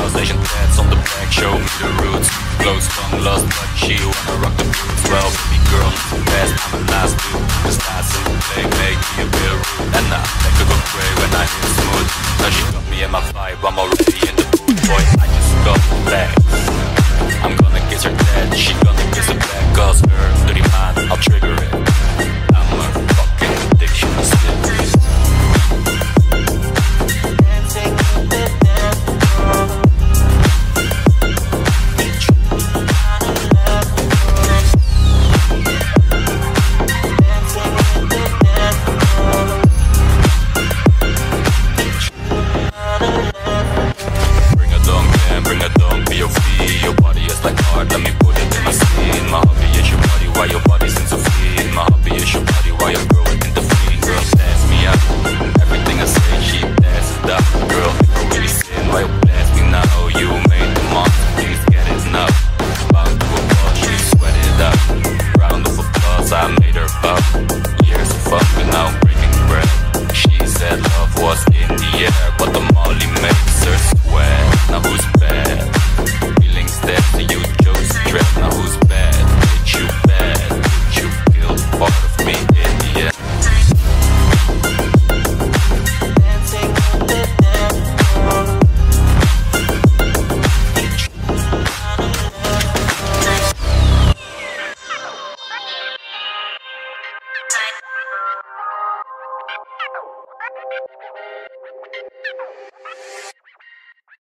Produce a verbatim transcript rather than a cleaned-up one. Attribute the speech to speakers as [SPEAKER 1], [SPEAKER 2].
[SPEAKER 1] styles, Asian tats on the back, show me the roots. Clothes, tongue, lost, but she wanna rock the boots. Well, baby girl, not too fast, I'm a nice dude.